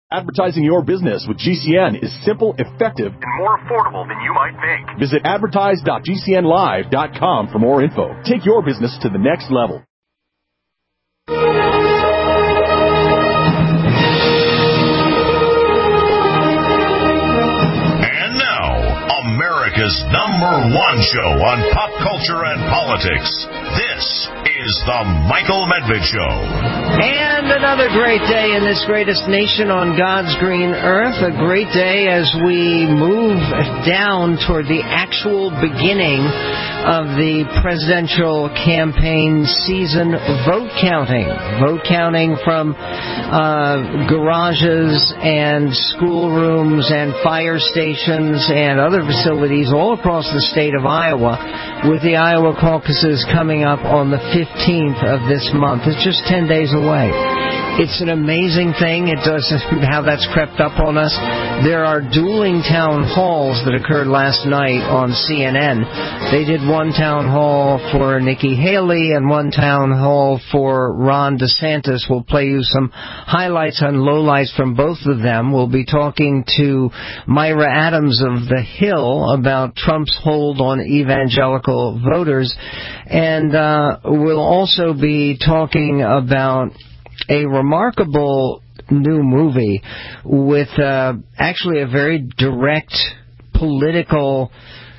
Advertising your business with GCN is simple, effective, and more affordable than you might think. Visit advertise.gcnlive.com for more info. Take your business to the next level. And now, America's #1 show on pop culture and politics. This is The Michael Medved Show. And another great day in this greatest nation on God's green earth. A great day as we move down toward the actual beginning of the presidential campaign season vote counting. Vote counting from garages and schoolrooms and fire stations and other facilities all across the state of Iowa, with the Iowa caucuses coming up on the 15th of this month. It's just 10 days away. It's an amazing thing. It does how that's crept up on us. There are dueling town halls that occurred last night on CNN. They did one town hall for Nikki Haley and one town hall for Ron DeSantis. We'll play you some highlights and lowlights from both of them. We'll be talking to Myra Adams of The Hill about Trump's hold on evangelical voters. And we'll also be talking about a remarkable new movie with actually a very direct political,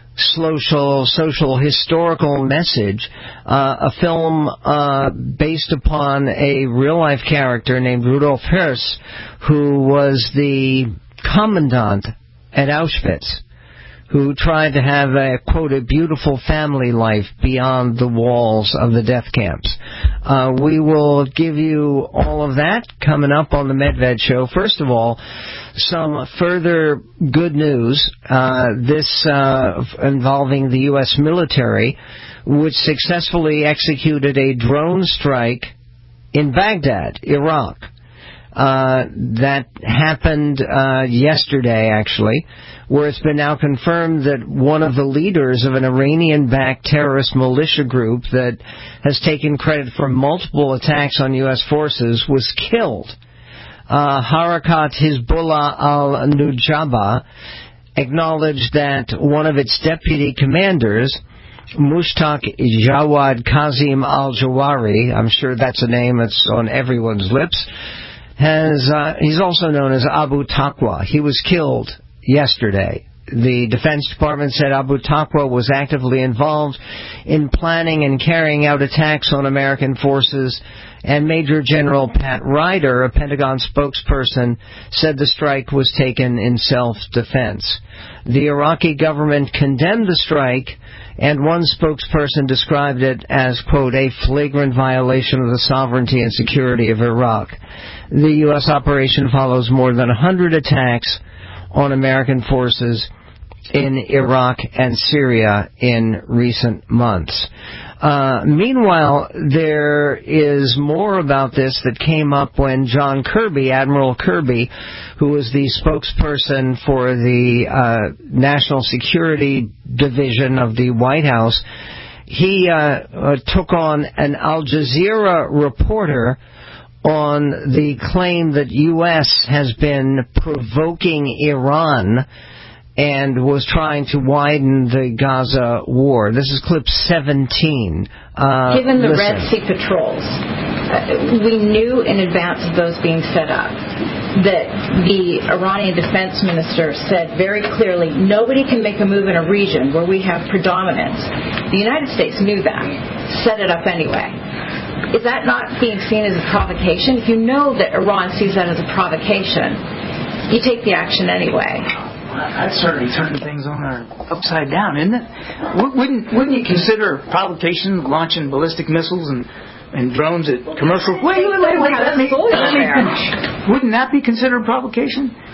social, historical message. A film based upon a real-life character named Rudolf Höss, who was the commandant at Auschwitz, who tried to have a, quote, a beautiful family life beyond the walls of the death camps. We will give you all of that coming up on the Medved Show. First of all, some further good news, this involving the U.S. military, which successfully executed a drone strike in Baghdad, Iraq. That happened yesterday, actually, where it's been now confirmed that one of the leaders of an Iranian-backed terrorist militia group that has taken credit for multiple attacks on U.S. forces was killed. Harakat Hezbollah al-Nujaba acknowledged that one of its deputy commanders, Mushtaq Jawad Kazim al-Jawari, I'm sure that's a name that's on everyone's lips, he's also known as Abu Taqwa. He was killed yesterday. The Defense Department said Abu Taqwa was actively involved in planning and carrying out attacks on American forces, and Major General Pat Ryder, a Pentagon spokesperson, said the strike was taken in self-defense. The Iraqi government condemned the strike, and one spokesperson described it as, quote, a flagrant violation of the sovereignty and security of Iraq. The U.S. operation follows more than 100 attacks on American forces in Iraq and Syria in recent months. Meanwhile, there is more about this that came up when John Kirby, Admiral Kirby, who was the spokesperson for the National Security Division of the White House, he took on an Al Jazeera reporter on the claim that U.S. has been provoking Iran and was trying to widen the Gaza war. This is clip 17. Given the Red Sea patrols, we knew in advance of those being set up that the Iranian defense minister said very clearly, nobody can make a move in a region where we have predominance. The United States knew that, set it up anyway. Is that not being seen as a provocation? If you know that Iran sees that as a provocation, you take the action anyway. That's certainly turning things upside down, isn't it? Wouldn't you consider provocation launching ballistic missiles and drones at commercial? Wait, let me finish. Wouldn't that be considered provocation?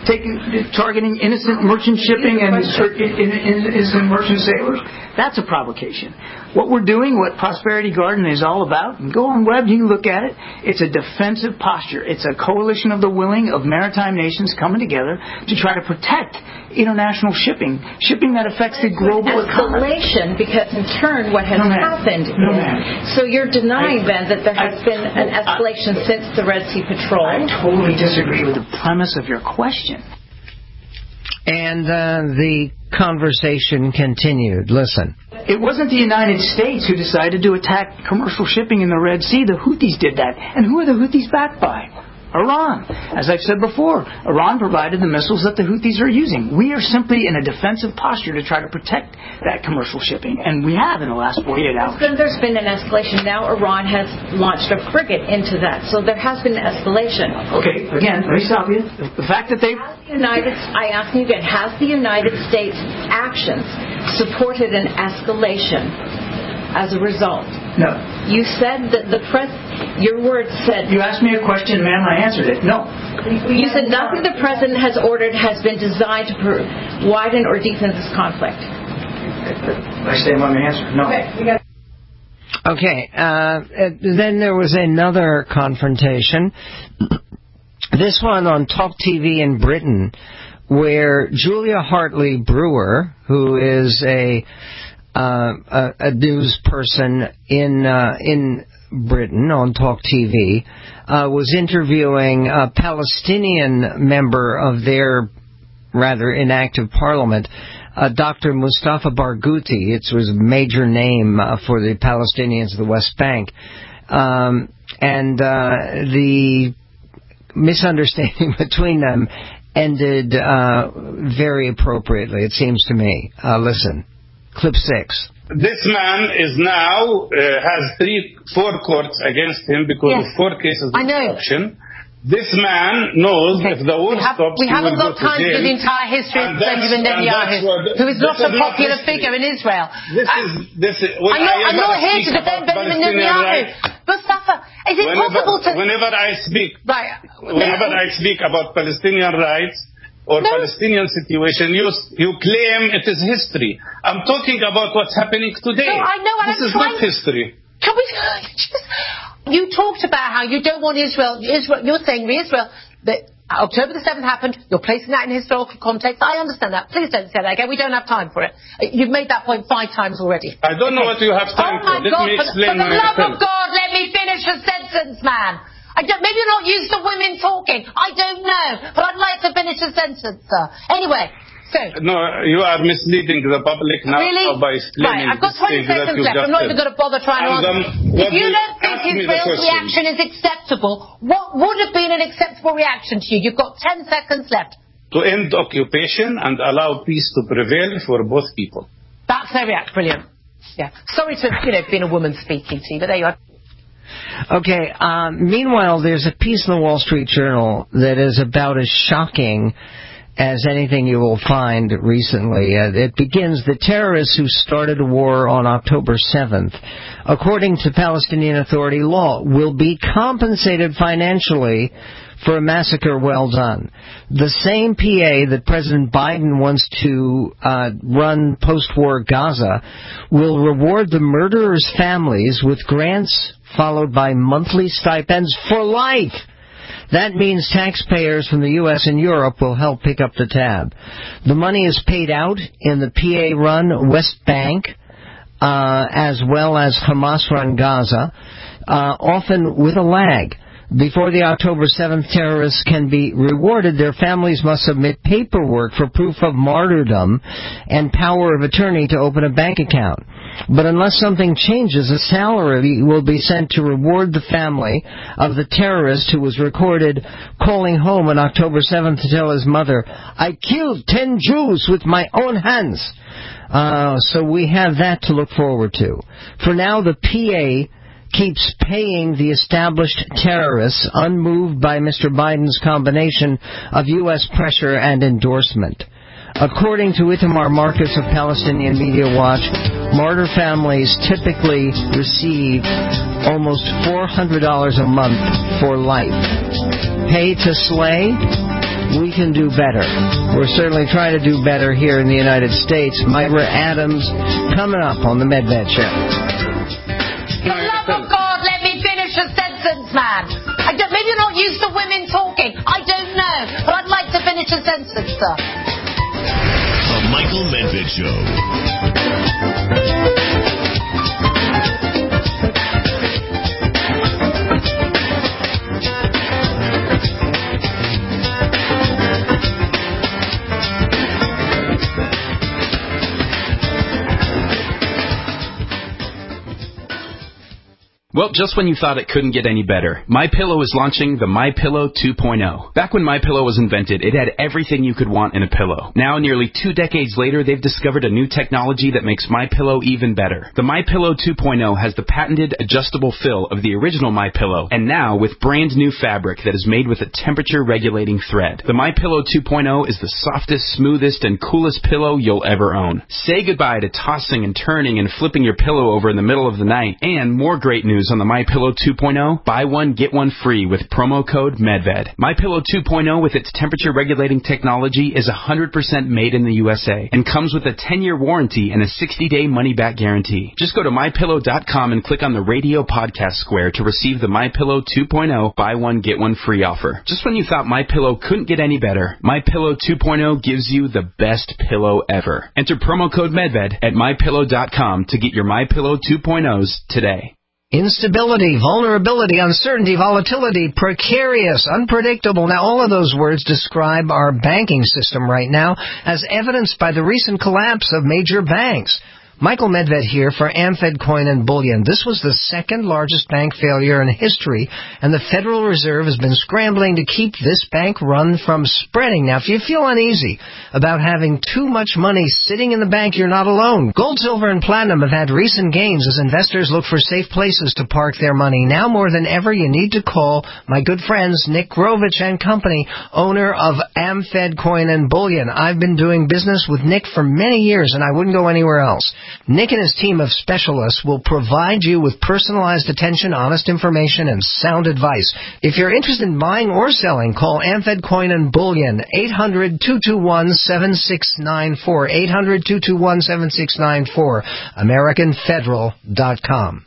targeting innocent merchant shipping and innocent merchant sailors. That's a provocation. What we're doing, what Prosperity Garden is all about, and go on web, you can look at it, it's a defensive posture. It's a coalition of the willing of maritime nations coming together to try to protect international shipping that affects the global economy. Escalation, because in turn what has happened is... So you're denying then that there has been an escalation since the Red Sea Patrol? I totally disagree with the premise of your question. And the conversation continued. Listen. It wasn't the United States who decided to attack commercial shipping in the Red Sea. The Houthis did that. And who are the Houthis backed by? Iran. As I've said before, Iran provided the missiles that the Houthis are using. We are simply in a defensive posture to try to protect that commercial shipping, and we have in the last 48 hours. Then there's been an escalation. Now Iran has launched a frigate into that, so there has been an escalation. Okay, again, let me stop you. The fact that I ask you again, has the United States actions supported an escalation as a result? No. You said that your words said... You asked me a question, ma'am, I answered it. No. You said nothing the President has ordered has been designed to widen or deepen this conflict. I stand by my answer. No. Okay. Then there was another confrontation. This one on Talk TV in Britain, where Julia Hartley Brewer, who is a news person in Britain on Talk TV, was interviewing a Palestinian member of their rather inactive parliament, Dr. Mustafa Barghouti. It was a major name for the Palestinians of the West Bank. And the misunderstanding between them ended very appropriately, it seems to me. Listen. Clip 6. This man is now has 4 courts against him because of 4 cases of corruption. This man knows if the war stops, we haven't got time to do the entire history of Benjamin Netanyahu, who is not a popular figure in Israel. I'm not here to defend Benjamin Netanyahu. Mustafa, is it possible to... Whenever I speak about Palestinian rights, or Palestinian situation, you claim it is history. I'm talking about what's happening today. No, I know, this is not history. Can we just... You talked about how you don't want Israel. You're saying Israel, that October the 7th happened, you're placing that in historical context. I understand that. Please don't say that again. We don't have time for it. You've made that point 5 times already. I don't know what you have time for. Let me explain for the love of God, let me finish the sentence, man. Maybe you're not used to women talking. I don't know. But I'd like to finish the sentence, sir. Anyway, so... No, you are misleading the public now by explaining... Right, I've got 20 seconds left. I'm not even going to bother trying to answer. If you don't think Israel's reaction is acceptable, what would have been an acceptable reaction to you? You've got 10 seconds left. To end occupation and allow peace to prevail for both people. That's their reaction. Brilliant. Yeah. Sorry to, being a woman speaking to you, but there you are. Okay, meanwhile, there's a piece in the Wall Street Journal that is about as shocking as anything you will find recently. It begins, the terrorists who started a war on October 7th, according to Palestinian Authority law, will be compensated financially for a massacre well done. The same PA that President Biden wants to run post-war Gaza will reward the murderers' families with grants followed by monthly stipends for life. That means taxpayers from the U.S. and Europe will help pick up the tab. The money is paid out in the PA-run West Bank, as well as Hamas-run Gaza, often with a lag. Before the October 7th terrorists can be rewarded, their families must submit paperwork for proof of martyrdom and power of attorney to open a bank account. But unless something changes, a salary will be sent to reward the family of the terrorist who was recorded calling home on October 7th to tell his mother, "I killed 10 Jews with my own hands." So we have that to look forward to. For now, the PA keeps paying the established terrorists, unmoved by Mr. Biden's combination of U.S. pressure and endorsement. According to Itamar Marcus of Palestinian Media Watch, martyr families typically receive almost $400 a month for life. Pay to slay? we can do better. We're certainly trying to do better here in the United States. Myra Adams coming up on the Medved Show. For the love of God, let me finish a sentence, man. Maybe you're not used to women talking. I don't know. But I'd like to finish a sentence, sir. The Michael Medved Show. Well, just when you thought it couldn't get any better, MyPillow is launching the MyPillow 2.0. Back when MyPillow was invented, it had everything you could want in a pillow. Now, nearly 2 decades later, they've discovered a new technology that makes MyPillow even better. The MyPillow 2.0 has the patented adjustable fill of the original MyPillow, and now with brand new fabric that is made with a temperature-regulating thread. The MyPillow 2.0 is the softest, smoothest, and coolest pillow you'll ever own. Say goodbye to tossing and turning and flipping your pillow over in the middle of the night. And more great news on the MyPillow 2.0, buy one, get one free with promo code MEDVED. MyPillow 2.0 with its temperature-regulating technology is 100% made in the USA and comes with a 10-year warranty and a 60-day money-back guarantee. Just go to MyPillow.com and click on the radio podcast square to receive the MyPillow 2.0 buy one, get one free offer. Just when you thought MyPillow couldn't get any better, MyPillow 2.0 gives you the best pillow ever. Enter promo code MEDVED at MyPillow.com to get your MyPillow 2.0s today. Instability, vulnerability, uncertainty, volatility, precarious, unpredictable. Now, all of those words describe our banking system right now, as evidenced by the recent collapse of major banks. Michael Medved here for Amfed Coin and Bullion. This was the second largest bank failure in history, and the Federal Reserve has been scrambling to keep this bank run from spreading. Now, if you feel uneasy about having too much money sitting in the bank, you're not alone. Gold, silver, and platinum have had recent gains as investors look for safe places to park their money. Now more than ever, you need to call my good friends Nick Grovich and Company, owner of Amfed Coin and Bullion. I've been doing business with Nick for many years, and I wouldn't go anywhere else. Nick and his team of specialists will provide you with personalized attention, honest information, and sound advice. If you're interested in buying or selling, call Amfed Coin and Bullion, 800-221-7694, 800-221-7694, AmericanFederal.com.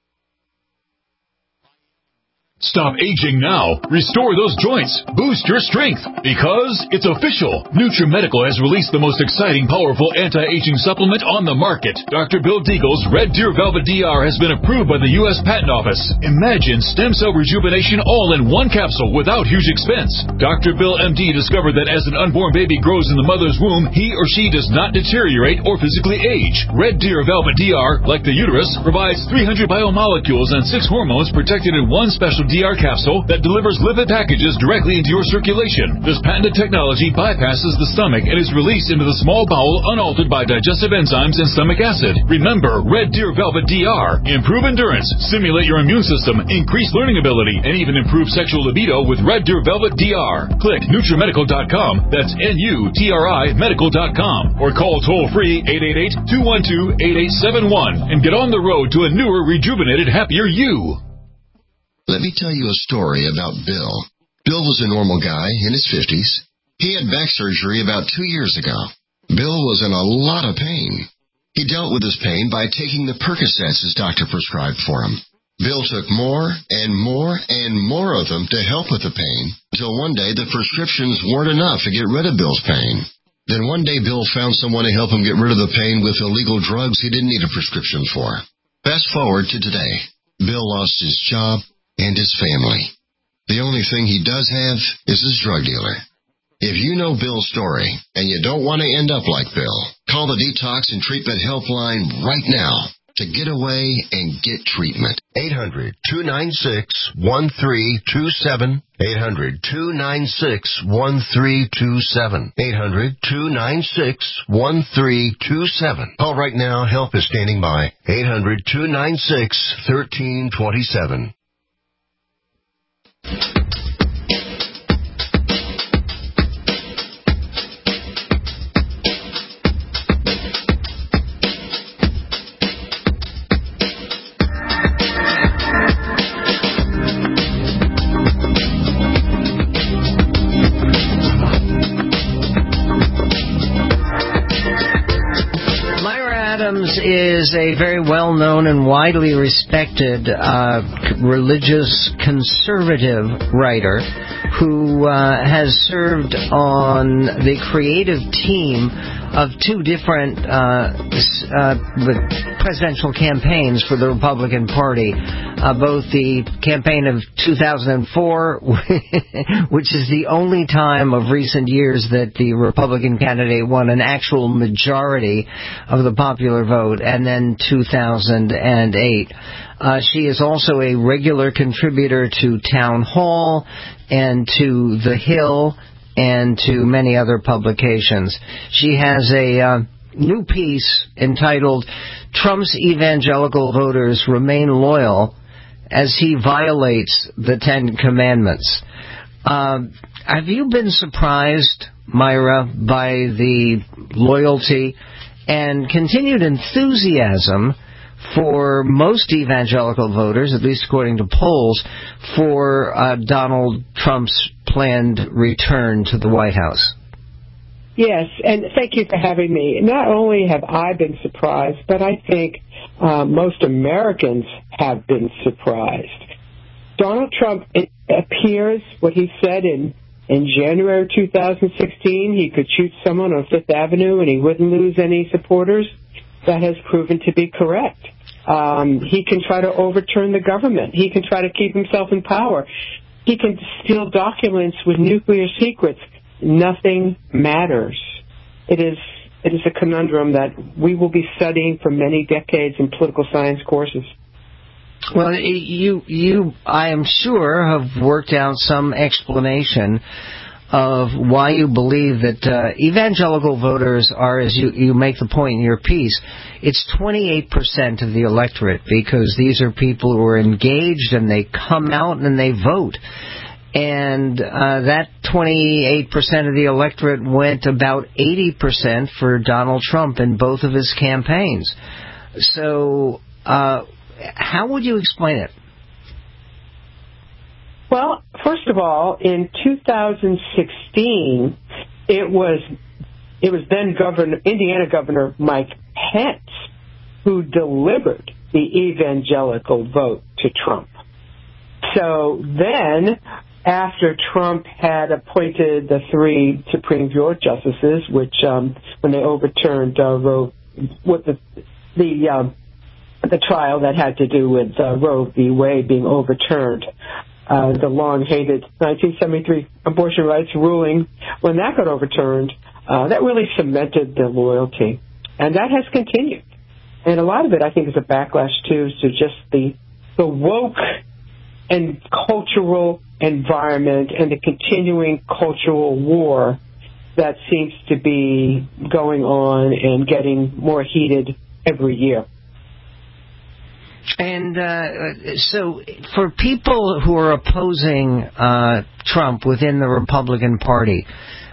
Stop aging now. Restore those joints. Boost your strength. Because it's official. NutriMedical has released the most exciting, powerful anti-aging supplement on the market. Dr. Bill Deagle's Red Deer Velvet DR has been approved by the U.S. Patent Office. Imagine stem cell rejuvenation all in one capsule without huge expense. Dr. Bill MD discovered that as an unborn baby grows in the mother's womb, he or she does not deteriorate or physically age. Red Deer Velvet DR, like the uterus, provides 300 biomolecules and 6 hormones protected in one special DR capsule that delivers lipid packages directly into your circulation. This patented technology bypasses the stomach and is released into the small bowel unaltered by digestive enzymes and stomach acid. Remember, Red Deer Velvet DR. Improve endurance, stimulate your immune system, increase learning ability, and even improve sexual libido with Red Deer Velvet DR. Click NutriMedical.com, that's NUTRI Medical.com, or call toll-free 888-212-8871 and get on the road to a newer, rejuvenated, happier you. Let me tell you a story about Bill. Bill was a normal guy in his 50s. He had back surgery about 2 years ago. Bill was in a lot of pain. He dealt with his pain by taking the Percocets his doctor prescribed for him. Bill took more and more and more of them to help with the pain, until one day the prescriptions weren't enough to get rid of Bill's pain. Then one day Bill found someone to help him get rid of the pain with illegal drugs he didn't need a prescription for. Fast forward to today. Bill lost his job and his family. The only thing he does have is his drug dealer. If you know Bill's story and you don't want to end up like Bill, call the Detox and Treatment Helpline right now to get away and get treatment. 800-296-1327. 800-296-1327. 800-296-1327. Call right now. Help is standing by. 800-296-1327. is a very well-known and widely respected religious conservative writer who has served on the creative team of two different presidential campaigns for the Republican Party, both the campaign of 2004, which is the only time of recent years that the Republican candidate won an actual majority of the popular vote, and then 2008. She is also a regular contributor to Town Hall and to The Hill and to many other publications. She has a new piece entitled "Trump's Evangelical Voters Remain Loyal as He Violates the Ten Commandments." Have you been surprised, Myra, by the loyalty and continued enthusiasm for most evangelical voters, at least according to polls, for Donald Trump's planned return to the White House? Yes, and thank you for having me. Not only have I been surprised, but I think most Americans have been surprised. Donald Trump, it appears what he said in January 2016, he could shoot someone on Fifth Avenue and he wouldn't lose any supporters. That has proven to be correct. He can try to overturn the government. He can try to keep himself in power. He can steal documents with nuclear secrets. Nothing matters. It is a conundrum that we will be studying for many decades in political science courses. Well, you, I am sure, have worked out some explanation of why you believe that evangelical voters are, as you make the point in your piece, it's 28% of the electorate, because these are people who are engaged and they come out and they vote. And that 28% of the electorate went about 80% for Donald Trump in both of his campaigns. So how would you explain it? Well, first of all, in 2016, it was then Indiana Governor Mike Pence who delivered the evangelical vote to Trump. So then, after Trump had appointed the 3 Supreme Court justices, which when they overturned Roe, with the trial that had to do with Roe v. Wade being overturned, the long-hated 1973 abortion rights ruling, when that got overturned, that really cemented the loyalty. And that has continued. And a lot of it, I think, is a backlash, too, to just the woke and cultural environment and the continuing cultural war that seems to be going on and getting more heated every year. And so for people who are opposing Trump within the Republican Party,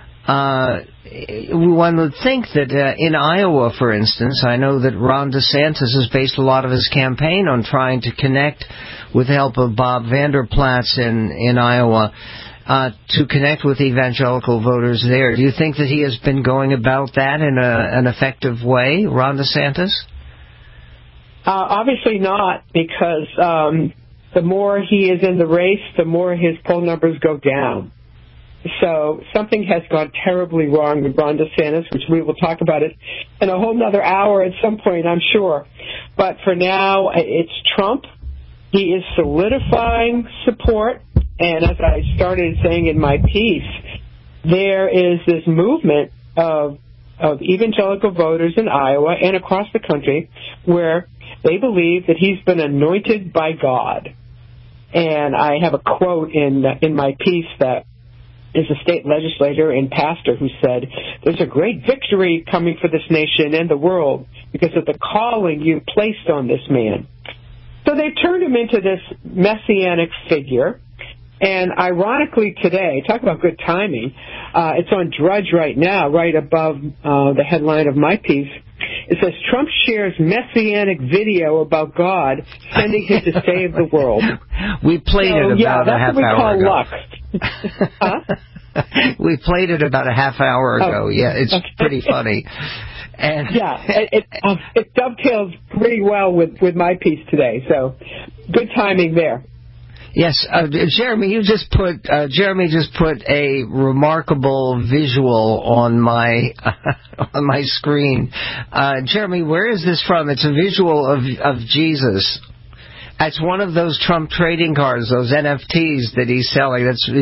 one would think that in Iowa, for instance, I know that Ron DeSantis has based a lot of his campaign on trying to connect, with the help of Bob Vander Plaats in Iowa, to connect with evangelical voters there. Do you think that he has been going about that in an effective way, Ron DeSantis? Obviously not, because the more he is in the race, the more his poll numbers go down. So something has gone terribly wrong with Ron DeSantis, which we will talk about it in a whole other hour at some point, I'm sure. But for now, it's Trump. He is solidifying support. And as I started saying in my piece, there is this movement of evangelical voters in Iowa and across the country where they believe that he's been anointed by God. And I have a quote in my piece that is a state legislator and pastor who said, "There's a great victory coming for this nation and the world because of the calling you placed on this man." So they turned him into this messianic figure. And ironically today, talk about good timing, it's on Drudge right now, right above the headline of my piece. It says, "Trump shares messianic video about God sending him to save the world." We played it about a half hour ago. That's what we call luck. Huh? We played it about a half hour ago. Oh. Yeah, it's pretty funny. And yeah, it dovetails pretty well with my piece today. So good timing there. Yes, Jeremy just put a remarkable visual on my on my screen. Jeremy, where is this from? It's a visual of Jesus. It's one of those Trump trading cards, those NFTs that he's selling.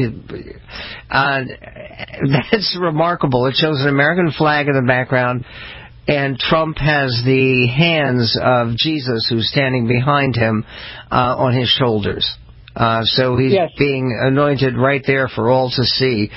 That's remarkable. It shows an American flag in the background, and Trump has the hands of Jesus, who's standing behind him, on his shoulders. So he's being anointed right there for all to see.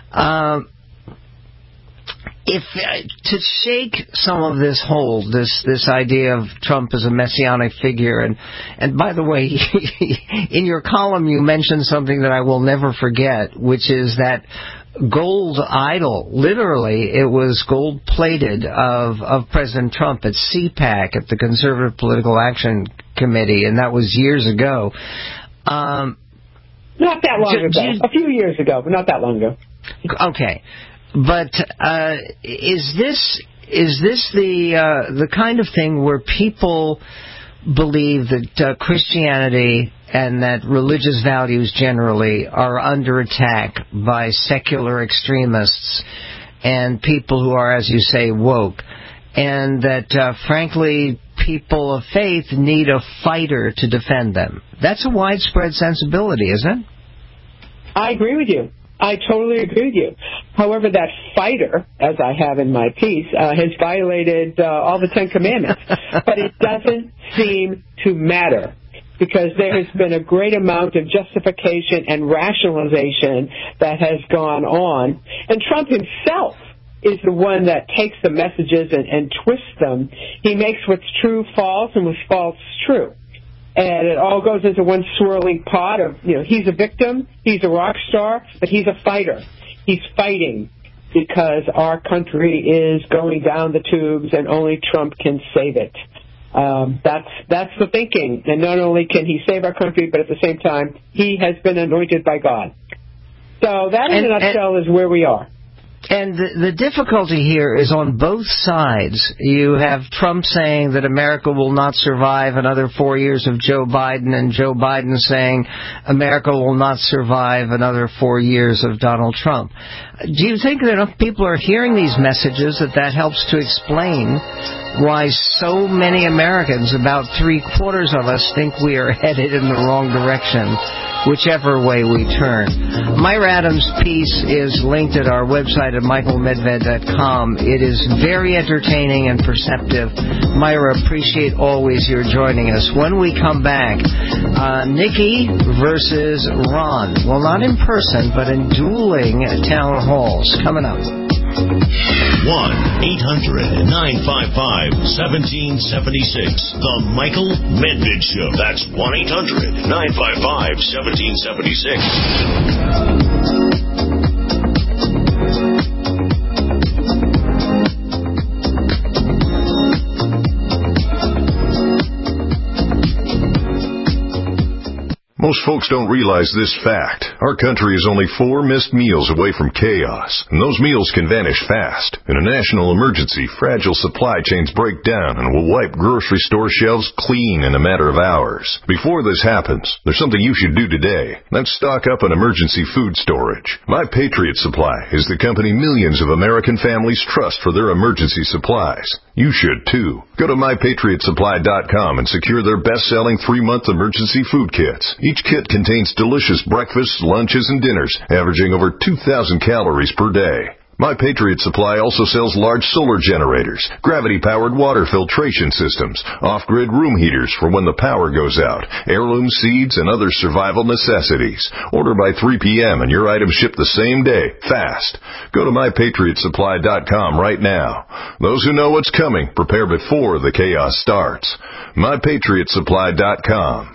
If to shake some of this hold, this idea of Trump as a messianic figure, and by the way, in your column you mentioned something that I will never forget, which is that gold idol. Literally, it was gold plated of President Trump at CPAC, at the Conservative Political Action Committee, and that was years ago. Not that long ago. A few years ago, but not that long ago. Okay. But is this the kind of thing where people believe that Christianity and that religious values generally are under attack by secular extremists and people who are, as you say, woke, and that, frankly, people of faith need a fighter to defend them? That's a widespread sensibility, isn't it? I agree with you. I totally agree with you. However, that fighter, as I have in my piece, has violated all the Ten Commandments. But it doesn't seem to matter, because there has been a great amount of justification and rationalization that has gone on. And Trump himself is the one that takes the messages and twists them. He makes what's true false and what's false true. And it all goes into one swirling pot of, he's a victim, he's a rock star, but he's a fighter. He's fighting because our country is going down the tubes and only Trump can save it. That's the thinking. And not only can he save our country, but at the same time, he has been anointed by God. So that, in a nutshell, is where we are. And the difficulty here is on both sides. You have Trump saying that America will not survive another 4 years of Joe Biden, and Joe Biden saying America will not survive another 4 years of Donald Trump. Do you think that enough people are hearing these messages that helps to explain why so many Americans, about 3/4 of us, think we are headed in the wrong direction, whichever way we turn? Myra Adams' piece is linked at our website at michaelmedved.com. It is very entertaining and perceptive. Myra, appreciate always your joining us. When we come back, Nikki versus Ron. Well, not in person, but in dueling town halls. Coming up. 1-800-955-1776. The Michael Medved Show. That's 1-800-955-1776. Most folks don't realize this fact. Our country is only 4 missed meals away from chaos, and those meals can vanish fast. In a national emergency, fragile supply chains break down and will wipe grocery store shelves clean in a matter of hours. Before this happens, there's something you should do today. That's stock up on emergency food storage. My Patriot Supply is the company millions of American families trust for their emergency supplies. You should too. Go to MyPatriotSupply.com and secure their best-selling 3-month emergency food kits. Each kit contains delicious breakfasts, lunches, and dinners, averaging over 2,000 calories per day. My Patriot Supply also sells large solar generators, gravity-powered water filtration systems, off-grid room heaters for when the power goes out, heirloom seeds, and other survival necessities. Order by 3 p.m. and your items ship the same day, fast. Go to MyPatriotSupply.com right now. Those who know what's coming prepare before the chaos starts. MyPatriotSupply.com.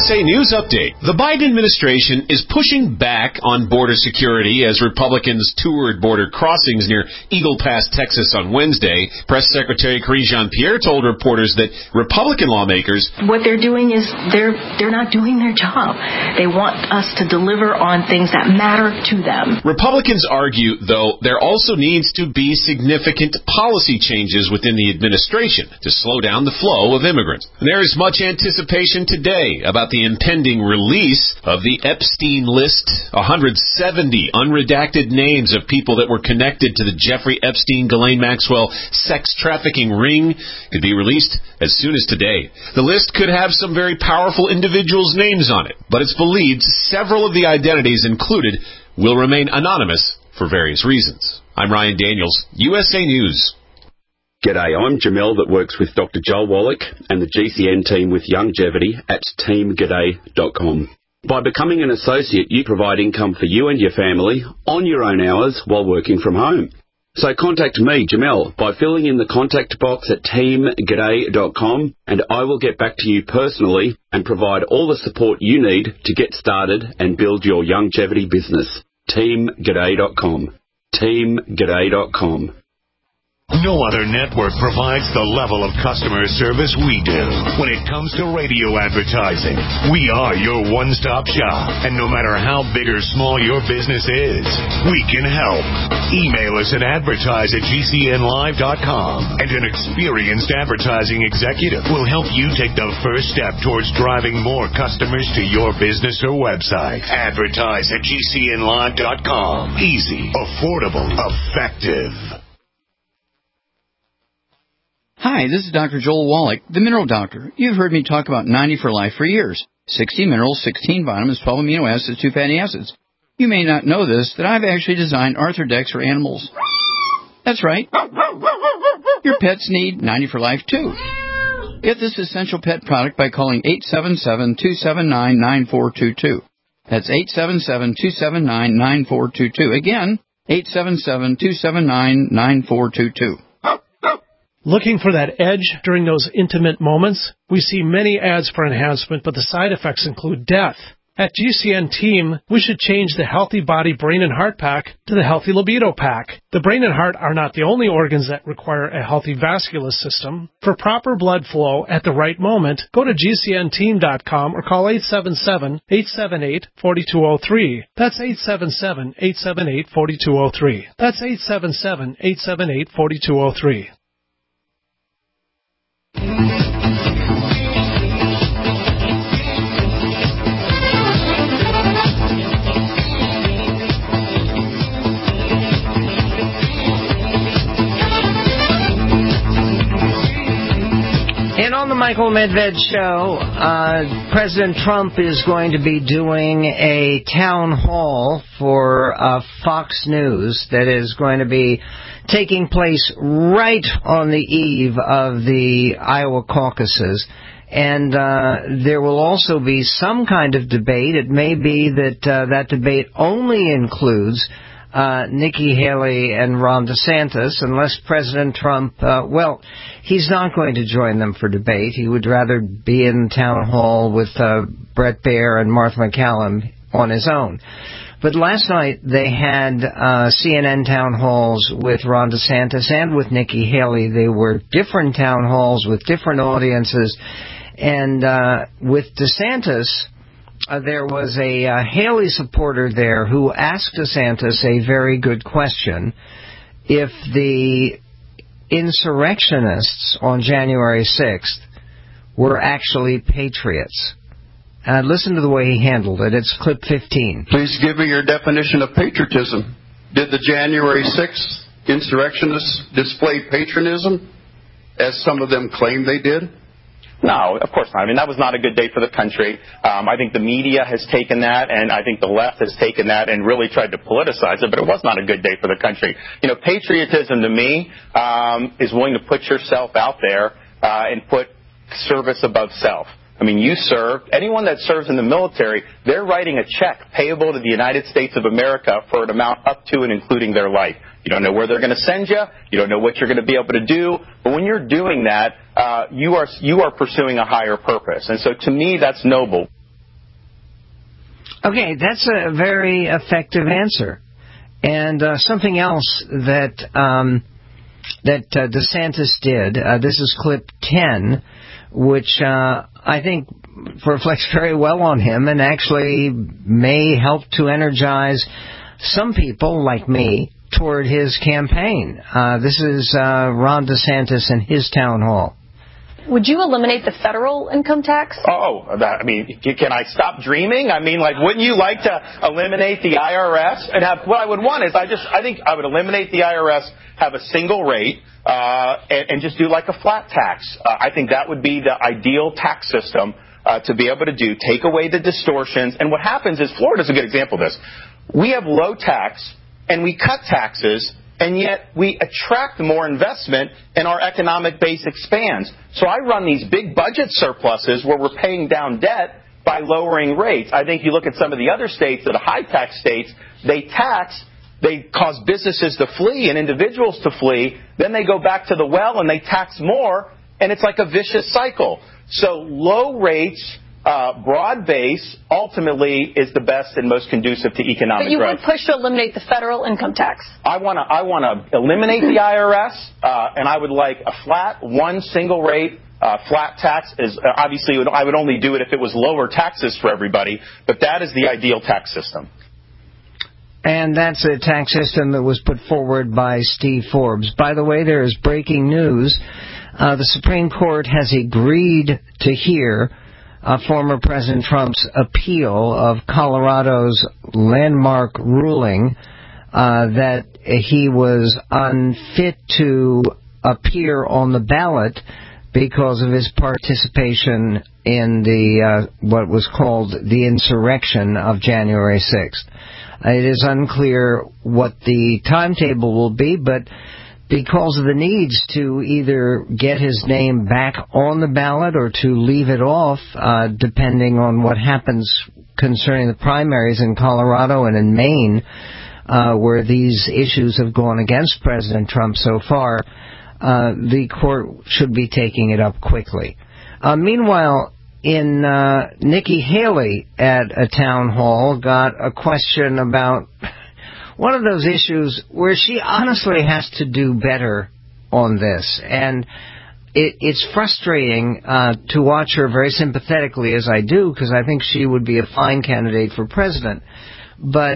USA News Update. The Biden administration is pushing back on border security as Republicans toured border crossings near Eagle Pass, Texas on Wednesday. Press Secretary Karine Jean-Pierre told reporters that Republican lawmakers... What they're doing is they're not doing their job. They want us to deliver on things that matter to them. Republicans argue, though, there also needs to be significant policy changes within the administration to slow down the flow of immigrants. There is much anticipation today about the impending release of the Epstein list. 170 unredacted names of people that were connected to the Jeffrey Epstein, Ghislaine Maxwell sex trafficking ring could be released as soon as today. The list could have some very powerful individuals' names on it, but it's believed several of the identities included will remain anonymous for various reasons. I'm Ryan Daniels, USA News. G'day, I'm Jamel that works with Dr. Joel Wallach and the GCN team with Longevity at teamg'day.com. By becoming an associate, you provide income for you and your family on your own hours while working from home. So contact me, Jamel, by filling in the contact box at teamg'day.com, and I will get back to you personally and provide all the support you need to get started and build your longevity business. teamg'day.com. teamg'day.com. No other network provides the level of customer service we do. When it comes to radio advertising, we are your one-stop shop. And no matter how big or small your business is, we can help. Email us at advertise@gcnlive.com, and an experienced advertising executive will help you take the first step towards driving more customers to your business or website. Advertise@gcnlive.com. Easy, affordable, effective. Hi, this is Dr. Joel Wallach, the Mineral Doctor. You've heard me talk about 90 for Life for years. 60 minerals, 16 vitamins, 12 amino acids, 2 fatty acids. You may not know this, that I've actually designed Arthrodex for animals. That's right. Your pets need 90 for Life, too. Get this essential pet product by calling 877-279-9422. That's 877-279-9422. Again, 877-279-9422. Looking for that edge during those intimate moments? We see many ads for enhancement, but the side effects include death. At GCN Team, we should change the Healthy Body, Brain, and Heart Pack to the Healthy Libido Pack. The brain and heart are not the only organs that require a healthy vascular system. For proper blood flow at the right moment, go to GCNteam.com or call 877-878-4203. That's 877-878-4203. That's 877-878-4203. And on the Michael Medved Show, President Trump is going to be doing a town hall for Fox News that is going to be taking place right on the eve of the Iowa caucuses. And there will also be some kind of debate. It may be that that debate only includes Nikki Haley and Ron DeSantis, unless President Trump, he's not going to join them for debate. He would rather be in town hall with Bret Baier and Martha MacCallum on his own. But last night they had CNN town halls with Ron DeSantis and with Nikki Haley. They were different town halls with different audiences. And with DeSantis, there was a Haley supporter there who asked DeSantis a very good question. If the insurrectionists on January 6th were actually patriots. Listen to the way he handled it. It's clip 15. Please give me your definition of patriotism. Did the January 6th insurrectionists display patriotism, as some of them claim they did? No, of course not. I mean, that was not a good day for the country. I think the media has taken that, and I think the left has taken that and really tried to politicize it, but it was not a good day for the country. You know, patriotism to me is willing to put yourself out there and put service above self. I mean, you serve. Anyone that serves in the military, they're writing a check payable to the United States of America for an amount up to and including their life. You don't know where they're going to send you. You don't know what you're going to be able to do. But when you're doing that, you are pursuing a higher purpose. And so to me, that's noble. Okay, that's a very effective answer. And something else that DeSantis did, this is clip 10, which I think reflects very well on him and actually may help to energize some people like me toward his campaign. This is Ron DeSantis in his town hall. Would you eliminate the federal income tax? Can I stop dreaming? Wouldn't you like to eliminate the IRS and have? What I would want is, I think I would eliminate the IRS, have a single rate, and just do like a flat tax. I think that would be the ideal tax system to be able to do. Take away the distortions, and what happens is, Florida's a good example of this. We have low tax, and we cut taxes, and yet we attract more investment and our economic base expands. So I run these big budget surpluses where we're paying down debt by lowering rates. I think you look at some of the other states that are high tax states, they tax, they cause businesses to flee and individuals to flee, then they go back to the well and they tax more, and it's like a vicious cycle. So low rates, broad base, ultimately is the best and most conducive to economic growth. But you would push to eliminate the federal income tax. I want to eliminate the IRS, and I would like a flat, one single rate, flat tax. Obviously, I would only do it if it was lower taxes for everybody, but that is the ideal tax system. And that's a tax system that was put forward by Steve Forbes. By the way, there is breaking news. The Supreme Court has agreed to hear former President Trump's appeal of Colorado's landmark ruling that he was unfit to appear on the ballot because of his participation in the what was called the insurrection of January 6th. It is unclear what the timetable will be, but because of the needs to either get his name back on the ballot or to leave it off, depending on what happens concerning the primaries in Colorado and in Maine, where these issues have gone against President Trump so far, the court should be taking it up quickly. Meanwhile, Nikki Haley at a town hall got a question about one of those issues where she honestly has to do better on this. And it's frustrating to watch her very sympathetically, as I do, because I think she would be a fine candidate for president. But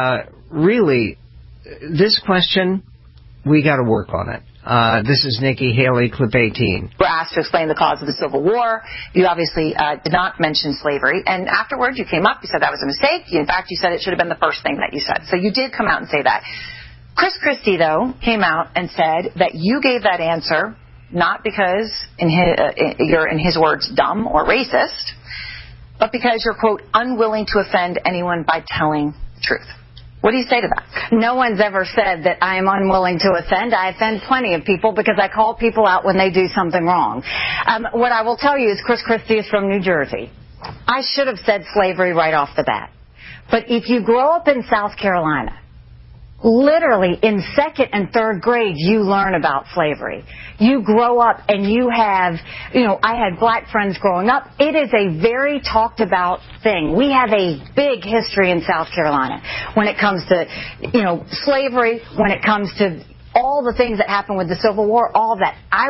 really, this question, we got to work on it. This is Nikki Haley, clip 18. Were asked to explain the cause of the Civil War. You obviously did not mention slavery. And afterwards, you came up, you said that was a mistake. In fact, you said it should have been the first thing that you said. So you did come out and say that. Chris Christie, though, came out and said that you gave that answer not because you're, in his words, dumb or racist, but because you're, quote, unwilling to offend anyone by telling the truth. What do you say to that? No one's ever said that I am unwilling to offend. I offend plenty of people because I call people out when they do something wrong. What I will tell you is Chris Christie is from New Jersey. I should have said slavery right off the bat. But if you grow up in South Carolina, literally in second and third grade, you learn about slavery. You grow up and you have, I had black friends growing up. It is a very talked about thing. We have a big history in South Carolina when it comes to, slavery, when it comes to all the things that happened with the Civil War, all that. I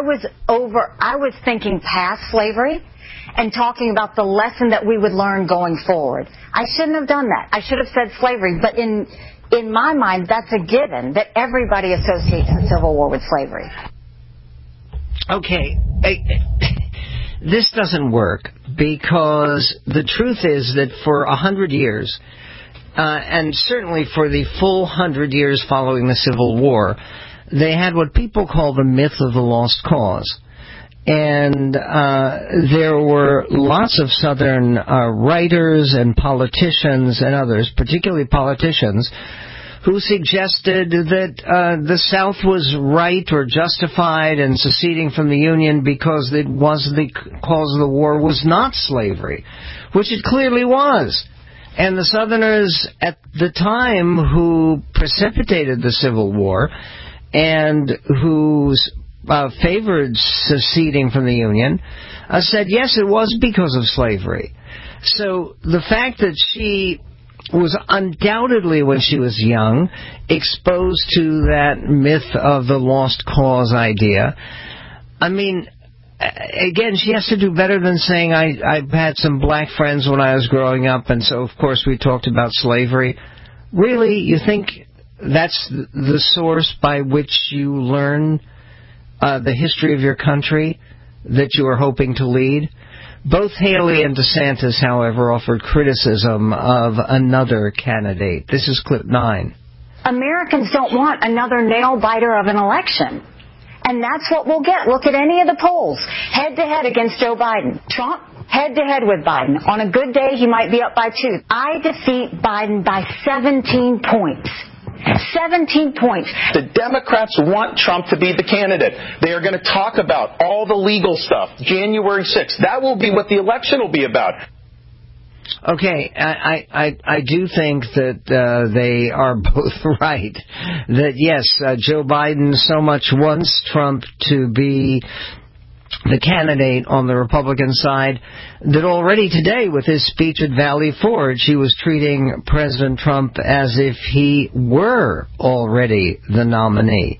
was thinking past slavery and talking about the lesson that we would learn going forward. I shouldn't have done that. I should have said slavery, but in my mind, that's a given, that everybody associates the Civil War with slavery. Okay, this doesn't work because the truth is that for 100 years, and certainly for the full 100 years following the Civil War, they had what people call the myth of the lost cause. And there were lots of Southern writers and politicians and others, particularly politicians, who suggested that the South was right or justified in seceding from the Union because it was the cause of the war was not slavery, which it clearly was. And the Southerners at the time who precipitated the Civil War and who favored seceding from the Union said, yes, it was because of slavery. So the fact that she was undoubtedly, when she was young, exposed to that myth of the lost cause idea. I mean, again, she has to do better than saying, I've had some black friends when I was growing up, and so, of course, we talked about slavery. Really? You think that's the source by which you learn the history of your country that you are hoping to lead? Both Haley and DeSantis, however, offered criticism of another candidate. This is clip 9. Americans don't want another nail-biter of an election. And that's what we'll get. Look at any of the polls. Head-to-head against Joe Biden. Trump, head-to-head with Biden. On a good day, he might be up by 2. I defeat Biden by 17 points. 17 points. The Democrats want Trump to be the candidate. They are going to talk about all the legal stuff. January 6th. That will be what the election will be about. Okay, I do think that they are both right. That, yes, Joe Biden so much wants Trump to be the candidate on the Republican side that already today, with his speech at Valley Forge, he was treating President Trump as if he were already the nominee.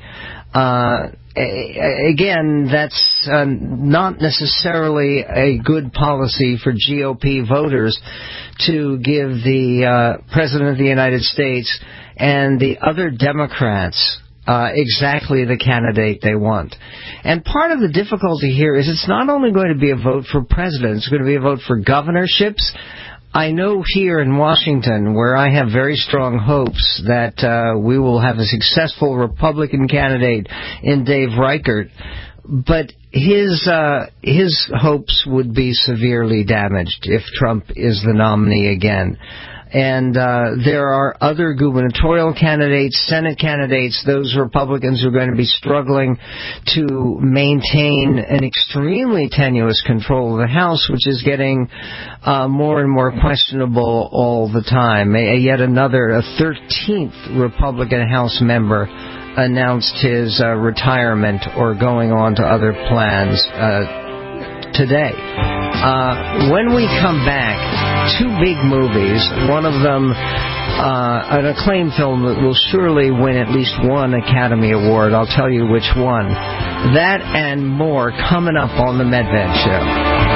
Again, that's not necessarily a good policy for GOP voters to give the President of the United States and the other Democrats exactly the candidate they want. And part of the difficulty here is it's not only going to be a vote for president, it's going to be a vote for governorships. I know here in Washington, where I have very strong hopes that we will have a successful Republican candidate in Dave Reichert, but his hopes would be severely damaged if Trump is the nominee again. And there are other gubernatorial candidates, Senate candidates, those Republicans who are going to be struggling to maintain an extremely tenuous control of the House, which is getting more and more questionable all the time. Yet another, a 13th Republican House member announced his retirement or going on to other plans today. When we come back, 2 big movies, one of them an acclaimed film that will surely win at least one Academy Award. I'll tell you which one. That and more coming up on the Medved Show.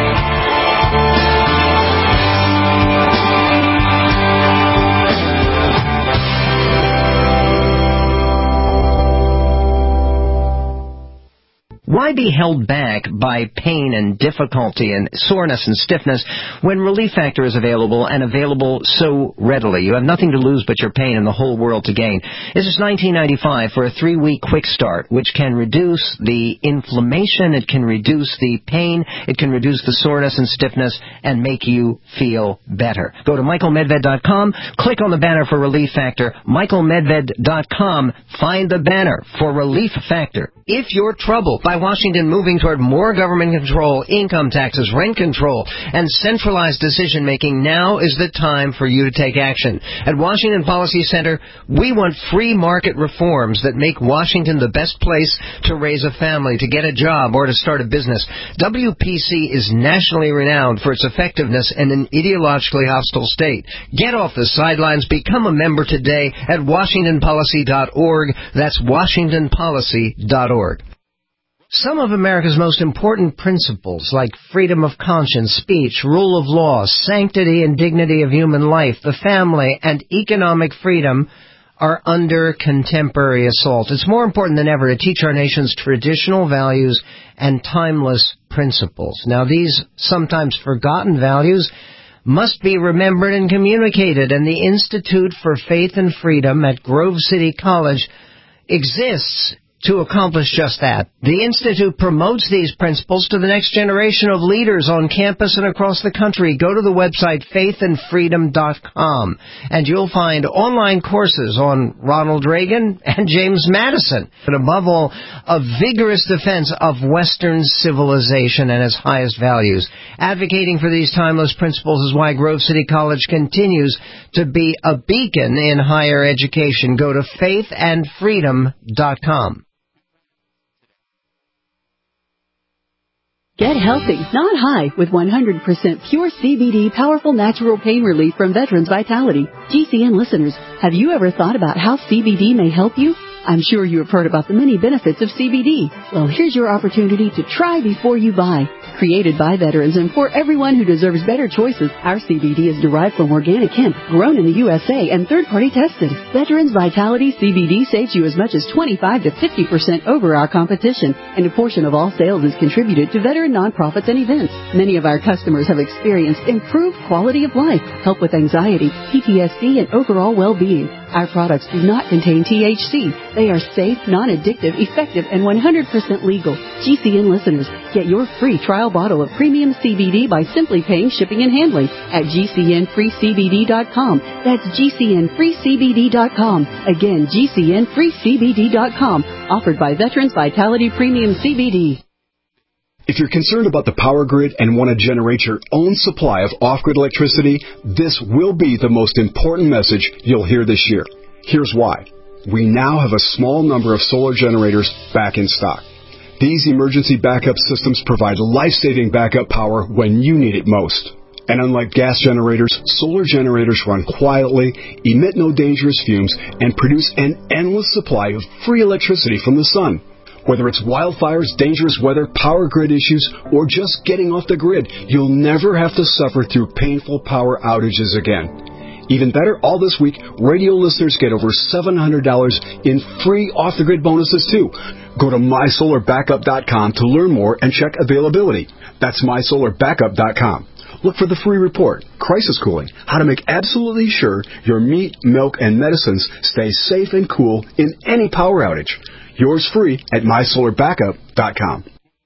Why be held back by pain and difficulty and soreness and stiffness when Relief Factor is available and available so readily? You have nothing to lose but your pain and the whole world to gain. This is $19.95 for a 3-week quick start, which can reduce the inflammation, it can reduce the pain, it can reduce the soreness and stiffness, and make you feel better. Go to michaelmedved.com, click on the banner for Relief Factor, michaelmedved.com, find the banner for Relief Factor. If you're troubled by Washington moving toward more government control, income taxes, rent control, and centralized decision-making, now is the time for you to take action. At Washington Policy Center, we want free market reforms that make Washington the best place to raise a family, to get a job, or to start a business. WPC is nationally renowned for its effectiveness in an ideologically hostile state. Get off the sidelines. Become a member today at WashingtonPolicy.org. That's WashingtonPolicy.org. Some of America's most important principles, like freedom of conscience, speech, rule of law, sanctity and dignity of human life, the family, and economic freedom, are under contemporary assault. It's more important than ever to teach our nation's traditional values and timeless principles. Now, these sometimes forgotten values must be remembered and communicated, and the Institute for Faith and Freedom at Grove City College exists to accomplish just that. The Institute promotes these principles to the next generation of leaders on campus and across the country. Go to the website faithandfreedom.com and you'll find online courses on Ronald Reagan and James Madison. But above all, a vigorous defense of Western civilization and its highest values. Advocating for these timeless principles is why Grove City College continues to be a beacon in higher education. Go to faithandfreedom.com. Get healthy, not high, with 100% pure CBD powerful natural pain relief from Veterans Vitality. GCN listeners, have you ever thought about how CBD may help you? I'm sure you have heard about the many benefits of CBD. Well, here's your opportunity to try before you buy. Created by veterans and for everyone who deserves better choices, our CBD is derived from organic hemp, grown in the USA and third-party tested. Veterans Vitality CBD saves you as much as 25 to 50% over our competition, and a portion of all sales is contributed to veteran nonprofits and events. Many of our customers have experienced improved quality of life, help with anxiety, PTSD, and overall well-being. Our products do not contain THC. They are safe, non-addictive, effective, and 100% legal. GCN listeners, get your free trial bottle of premium CBD by simply paying shipping and handling at GCNFreeCBD.com. That's GCNFreeCBD.com. Again, GCNFreeCBD.com. Offered by Veterans Vitality Premium CBD. If you're concerned about the power grid and want to generate your own supply of off-grid electricity, this will be the most important message you'll hear this year. Here's why. We now have a small number of solar generators back in stock. These emergency backup systems provide life-saving backup power when you need it most. And unlike gas generators, solar generators run quietly, emit no dangerous fumes, and produce an endless supply of free electricity from the sun. Whether it's wildfires, dangerous weather, power grid issues, or just getting off the grid, you'll never have to suffer through painful power outages again. Even better, all this week, radio listeners get over $700 in free off-the-grid bonuses, too. Go to MySolarBackup.com to learn more and check availability. That's MySolarBackup.com. Look for the free report, Crisis Cooling, how to make absolutely sure your meat, milk, and medicines stay safe and cool in any power outage. Yours free at MySolarBackup.com.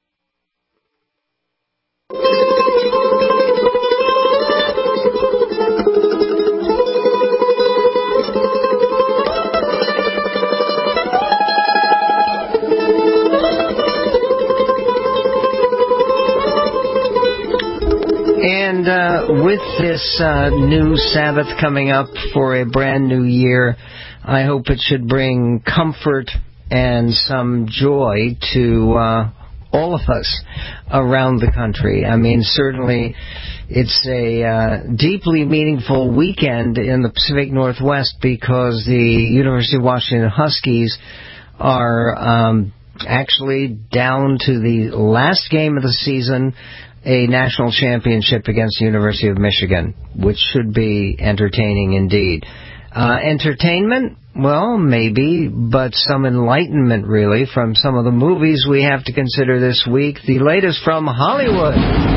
And with this new Sabbath coming up for a brand new year, I hope it should bring comfort and some joy to all of us around the country. I mean, certainly it's a deeply meaningful weekend in the Pacific Northwest because the University of Washington Huskies are actually down to the last game of the season, a national championship against the University of Michigan, which should be entertaining indeed. Entertainment? Well, maybe, but some enlightenment, really, from some of the movies we have to consider this week. The latest from Hollywood.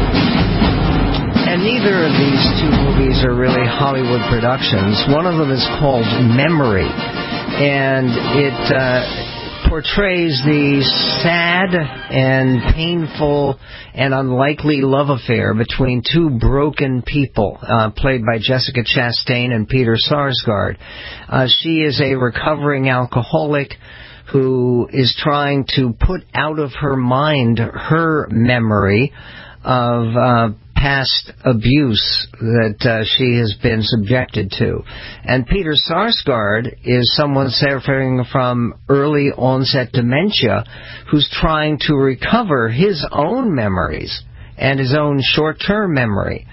And neither of these two movies are really Hollywood productions. One of them is called Memory, and it portrays the sad and painful and unlikely love affair between two broken people, played by Jessica Chastain and Peter Sarsgaard. She is a recovering alcoholic who is trying to put out of her mind her memory of past abuse that she has been subjected to. And Peter Sarsgaard is someone suffering from early onset dementia who's trying to recover his own memories and his own short-term memory.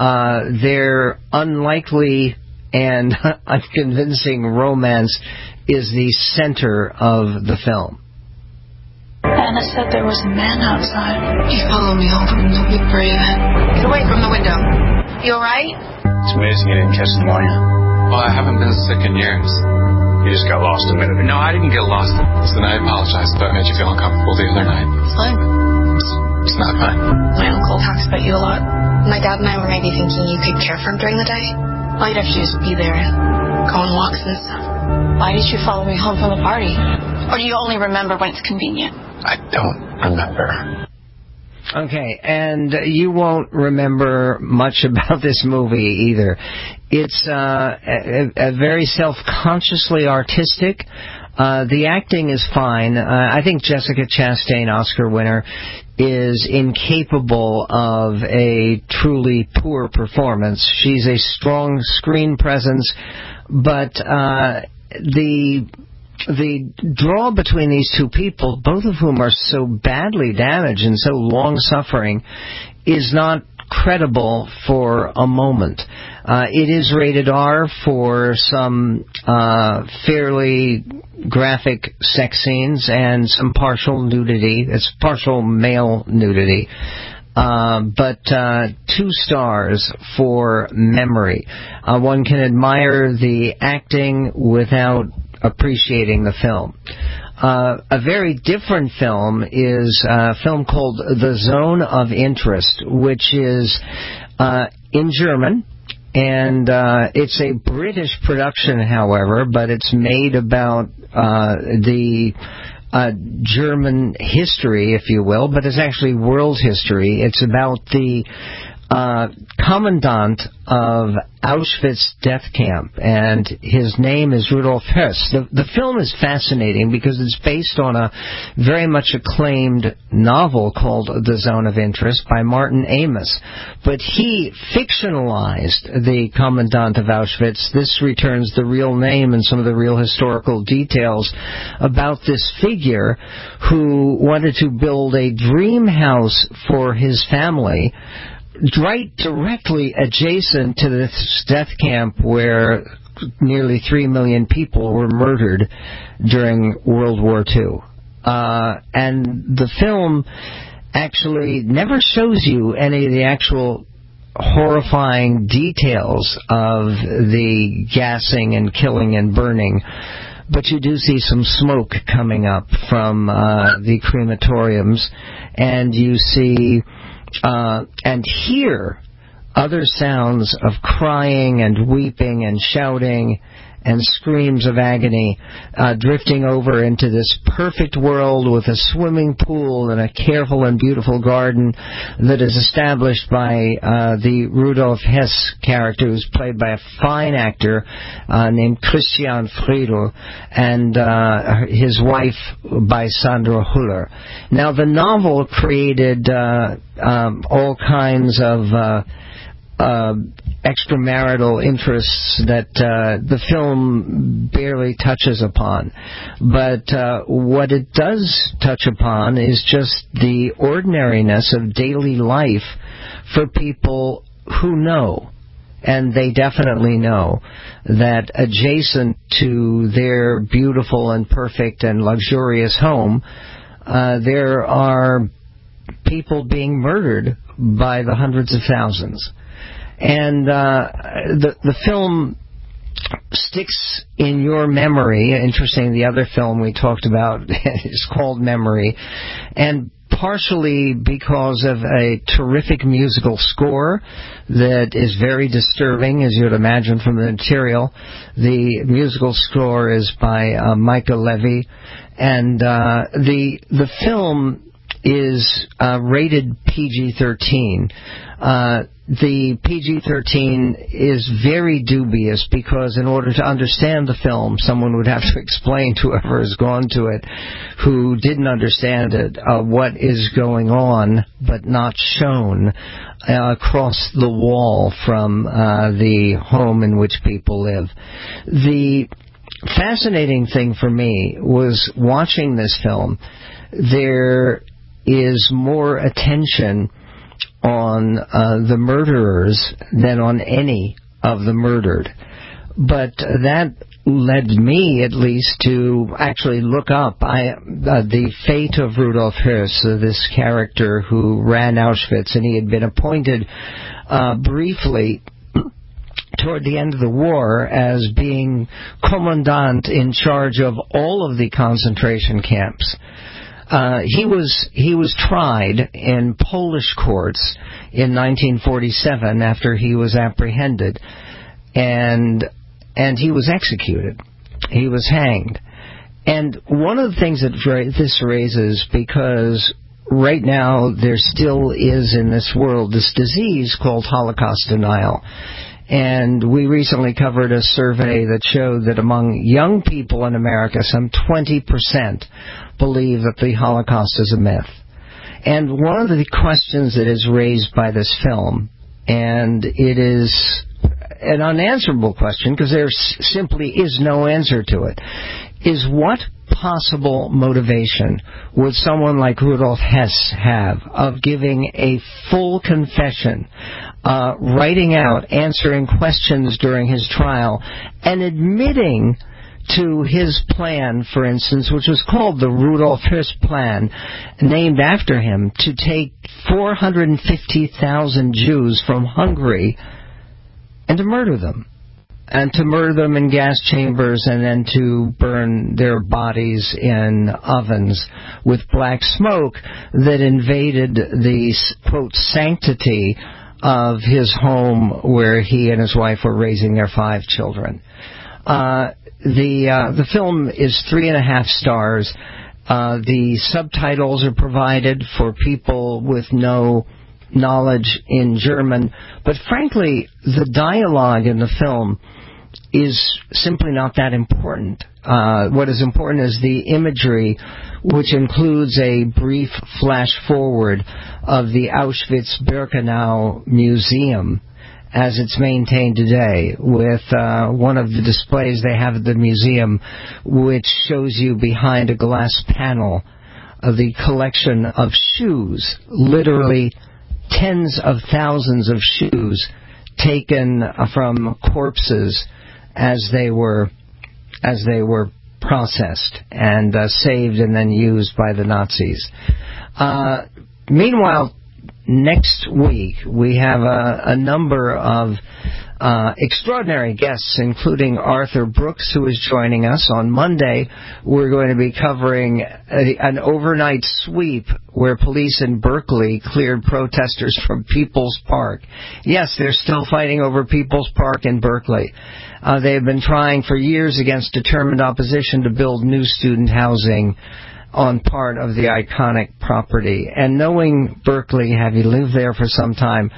Their unlikely and unconvincing romance is the center of the film. Anna said there was a man outside. He followed me home from the Big Raven. Get away from the window. You alright? It's amazing you didn't catch pneumonia. Well, I haven't been sick in years. You just got lost a minute ago. No, I didn't get lost. Listen, I apologize if I made you feel uncomfortable the other night. It's fine. It's not fine. My uncle talks about you a lot. My dad and I were maybe thinking you could care for him during the day. All you'd have to do is be there, go on walks and stuff. Why did you follow me home from the party? Or do you only remember when it's convenient? I don't remember. Okay, and you won't remember much about this movie either. It's a very self-consciously artistic. The acting is fine. I think Jessica Chastain, Oscar winner, is incapable of a truly poor performance. She's a strong screen presence, but the the draw between these two people, both of whom are so badly damaged and so long-suffering, is not credible for a moment. It is rated R for some fairly graphic sex scenes and some partial nudity. It's partial male nudity. But 2 stars for memory. One can admire the acting without appreciating the film. A very different film is a film called The Zone of Interest, which is in German. And it's a British production, however, but it's made about the German history, if you will, but it's actually world history. It's about the commandant of Auschwitz death camp, and his name is Rudolf Höss. The film is fascinating because it's based on a very much acclaimed novel called The Zone of Interest by Martin Amis, but he fictionalized the commandant of Auschwitz. This returns the real name and some of the real historical details about this figure who wanted to build a dream house for his family right directly adjacent to this death camp where nearly 3 million people were murdered during World War II. And the film actually never shows you any of the actual horrifying details of the gassing and killing and burning, but you do see some smoke coming up from the crematoriums, and you see and hear other sounds of crying and weeping and shouting and screams of agony, drifting over into this perfect world with a swimming pool and a careful and beautiful garden that is established by the Rudolf Hess character, who's played by a fine actor named Christian Friedel, and his wife by Sandra Hüller. Now, the novel created all kinds of extramarital interests that the film barely touches upon. But what it does touch upon is just the ordinariness of daily life for people who know, and they definitely know, that adjacent to their beautiful and perfect and luxurious home, there are people being murdered by the hundreds of thousands. And the film sticks in your memory. Interesting, the other film we talked about is called Memory, and partially because of a terrific musical score that is very disturbing, as you would imagine from the material. The musical score is by Michael Levy, and the film is rated PG-13. The PG-13 is very dubious because in order to understand the film, someone would have to explain to whoever has gone to it who didn't understand it what is going on but not shown across the wall from the home in which people live. The fascinating thing for me was watching this film. There is more attention on the murderers than on any of the murdered. But that led me, at least, to actually look up the fate of Rudolf Höss, this character who ran Auschwitz, and he had been appointed briefly toward the end of the war as being commandant in charge of all of the concentration camps. He was tried in Polish courts in 1947 after he was apprehended, and he was executed. He was hanged. And one of the things that this raises, because right now there still is in this world this disease called Holocaust denial. And we recently covered a survey that showed that among young people in America, some 20% believe that the Holocaust is a myth. And one of the questions that is raised by this film, and it is an unanswerable question because there simply is no answer to it, is what possible motivation would someone like Rudolf Hess have of giving a full confession, writing out, answering questions during his trial, and admitting to his plan, for instance, which was called the Rudolf Hess Plan, named after him, to take 450,000 Jews from Hungary and to murder them. And to murder them in gas chambers and then to burn their bodies in ovens with black smoke that invaded the, quote, sanctity of his home where he and his wife were raising their 5 children. The film is 3.5 stars. The subtitles are provided for people with no knowledge in German. But frankly, the dialogue in the film is simply not that important. What is important is the imagery, which includes a brief flash forward of the Auschwitz-Birkenau Museum as it's maintained today, with one of the displays they have at the museum, which shows you behind a glass panel of the collection of shoes, literally tens of thousands of shoes taken from corpses as they were processed and saved and then used by the Nazis. Meanwhile, next week we have a number of extraordinary guests, including Arthur Brooks, who is joining us. On Monday, we're going to be covering an overnight sweep where police in Berkeley cleared protesters from People's Park. Yes, they're still fighting over People's Park in Berkeley. They have been trying for years against determined opposition to build new student housing on part of the iconic property. And knowing Berkeley, having lived there for some time,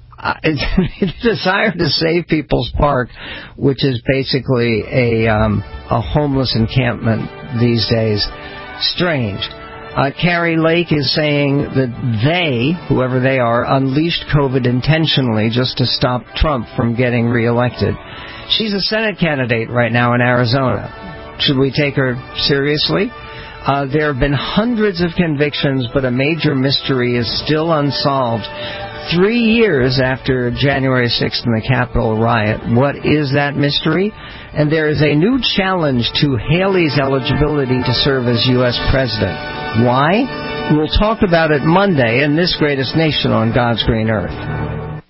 the desire to save People's Park, which is basically a homeless encampment these days, strange. Carrie Lake is saying that they, whoever they are, unleashed COVID intentionally just to stop Trump from getting reelected. She's a Senate candidate right now in Arizona. Should we take her seriously? There have been hundreds of convictions, but a major mystery is still unsolved. 3 years after January 6th and the Capitol riot, what is that mystery? And there is a new challenge to Haley's eligibility to serve as U.S. President. Why? We'll talk about it Monday in This Greatest Nation on God's Green Earth.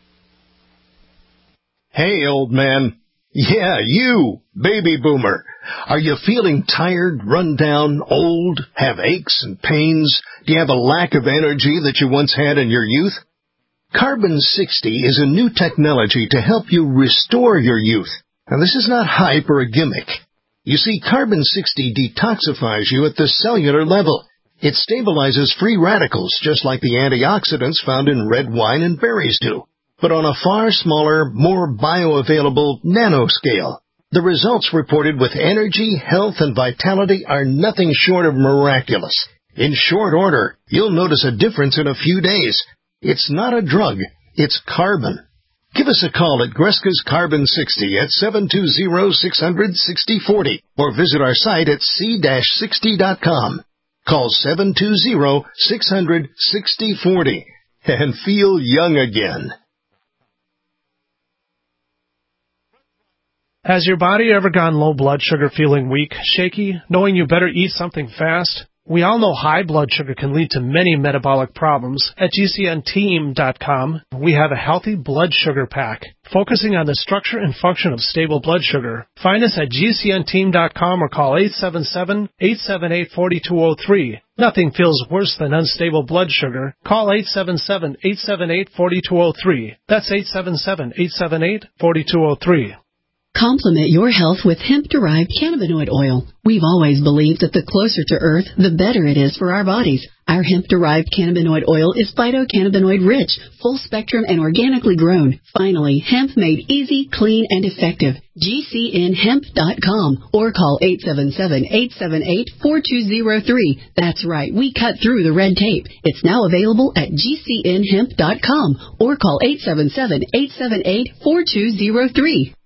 Hey, old man. Yeah, you, baby boomer. Are you feeling tired, run down, old, have aches and pains? Do you have a lack of energy that you once had in your youth? Carbon 60 is a new technology to help you restore your youth. Now, this is not hype or a gimmick. You see, Carbon 60 detoxifies you at the cellular level. It stabilizes free radicals just like the antioxidants found in red wine and berries do, but on a far smaller, more bioavailable nanoscale. The results reported with energy, health, and vitality are nothing short of miraculous. In short order, you'll notice a difference in a few days. It's not a drug, it's carbon. Give us a call at Greska's Carbon 60 at 720-600-6040 or visit our site at c-60.com. Call 720-600-6040 and feel young again. Has your body ever gone low blood sugar, feeling weak, shaky, knowing you better eat something fast? We all know high blood sugar can lead to many metabolic problems. At GCNteam.com, we have a healthy blood sugar pack, focusing on the structure and function of stable blood sugar. Find us at GCNteam.com or call 877-878-4203. Nothing feels worse than unstable blood sugar. Call 877-878-4203. That's 877-878-4203. Complement your health with hemp-derived cannabinoid oil. We've always believed that the closer to Earth, the better it is for our bodies. Our hemp-derived cannabinoid oil is phytocannabinoid-rich, full-spectrum, and organically grown. Finally, hemp made easy, clean, and effective. GCNhemp.com or call 877-878-4203. That's right, we cut through the red tape. It's now available at GCNhemp.com or call 877-878-4203.